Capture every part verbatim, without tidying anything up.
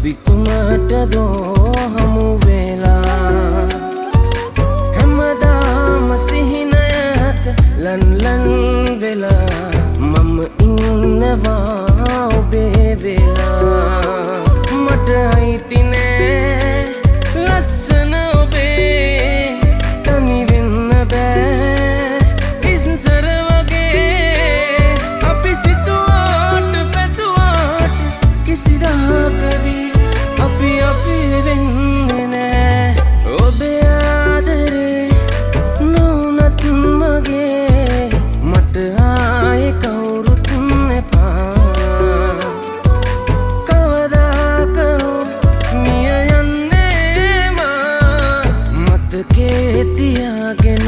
අපි කුමටදෝ හමු වෙලා හැමදාම සිහිනයක ලන් ලන් වෙලා මම ඉන්නවා ඔබේ වෙලා මට අයිති නෑ ලස්සන ඔබේ තනි වෙන්න බෑ ඉස්සර වගේ අපි සිතුවාට පැතුවාට කිසිදාකදී අපි අපි වෙන්නේ නෑ ඔබේ ආදරේ නොඋනත් මගේ මට ආයේ කවුරුත් එපා කවදාක මිය යන්නේ මා මතකේ තියාගෙන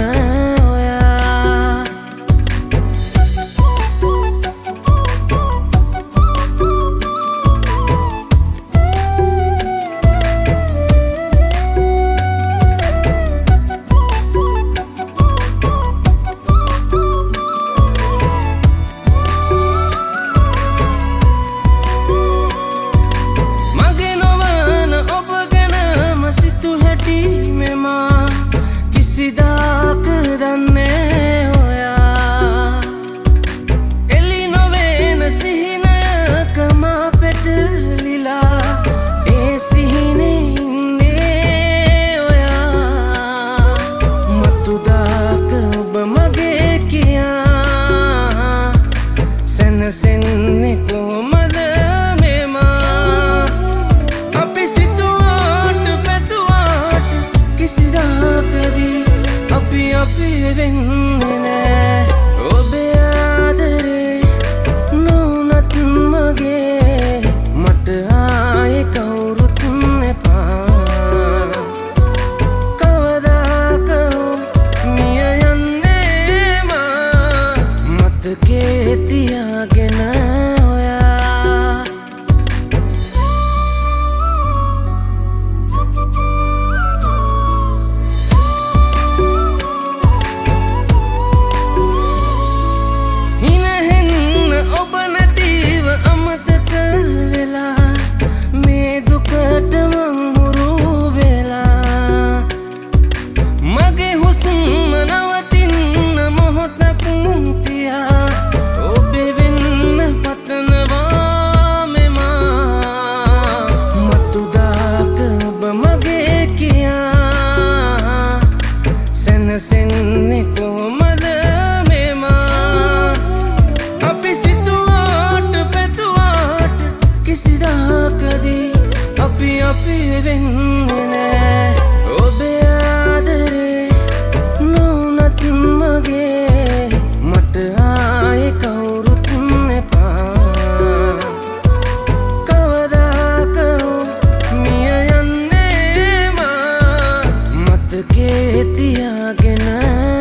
කිසිදාක දන්නේ ඔයා එලි නොවෙන සිහිනයක මා පැටලිලා ඒ සිහිනේ ඉන්නේ ඔයා මතුදාක ඔබ මගේ කියා සැනසෙන්නේ කොහොමද මෙමා අපි සිතුවාට පැතුවාට කිසිදාකදී අපි අපි වෙන්නේ නෑ ඔබේ ආදරේ නොඋනත් මගේ මට ආයේ කවුරුත් එපා කවදාක මිය යන්නේ මා මතකේ තියාගෙන සැනසෙන්නේ කොහොමද මෙමා අපි සිතුවාට පැතුවාට කිසිදාකදී අපි අපි වෙන්නේ නෑ ඔබේ ආදරේ නොඋනත් මගේ මට ආයේ කවුරුත් එපා කවදාක මිය යන්නේ මා මතකේ තියාගෙන